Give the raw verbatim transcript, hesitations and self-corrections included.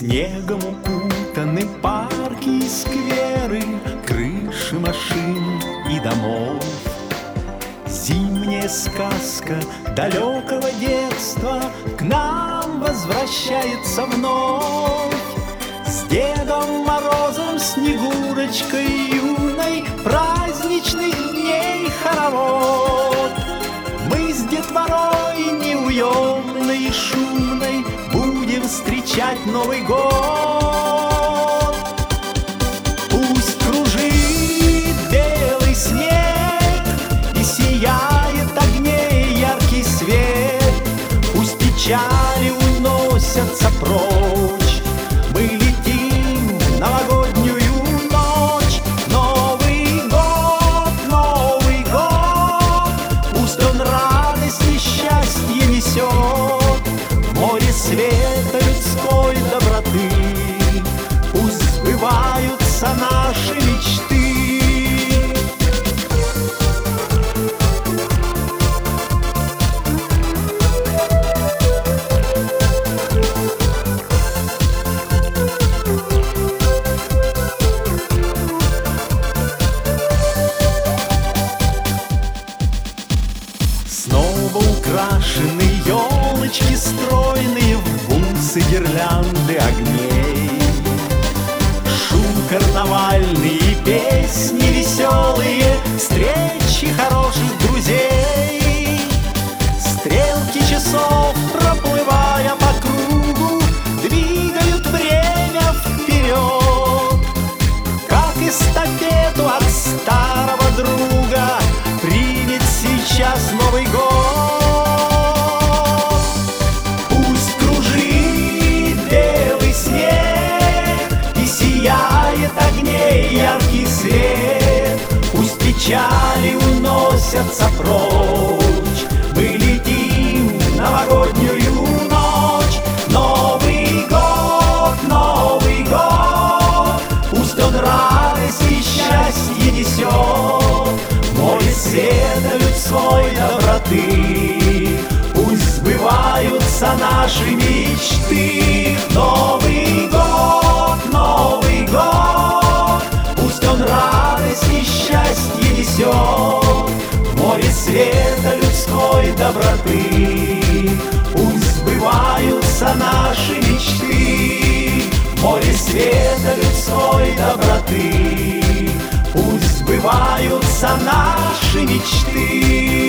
Снегом укутаны парки и скверы, крыши машин и домов. Зимняя сказка далекого детства к нам возвращается вновь. С Дедом Морозом, Снегурочкой юной праздничных дней хоровод. Мы с детворой неуемной и шумной будем встречать Новый год. Пусть кружит белый снег и сияет огней яркий свет, пусть печали уносятся прочь, мы летим в новогоднюю ночь. Новый год, Новый год, пусть он радость и счастье несет, море света людской доброты, пусть сбываются наши мечты. Снова украшены елочки стройные, в бусы гирлянды огней. Шум карнавальный и песни веселые, встречи хороших друзей. Стрелки часов, проплывая по кругу, двигают время вперед. Как эстафету от старого друга примет сейчас Новый год. Пусть кружит белый снег и сияет огней яркий свет, пусть печали уносятся прочь, мы летим в новогоднюю ночь. Новый год, Новый год, пусть он радость и счастье несет, море света людской доброты, пусть сбываются наши мечты. Новый год, Новый год, пусть он радость и счастье несет, море света людской доброты, пусть сбываются наши мечты. Море света людской доброты, пусть сбываются наши мечты.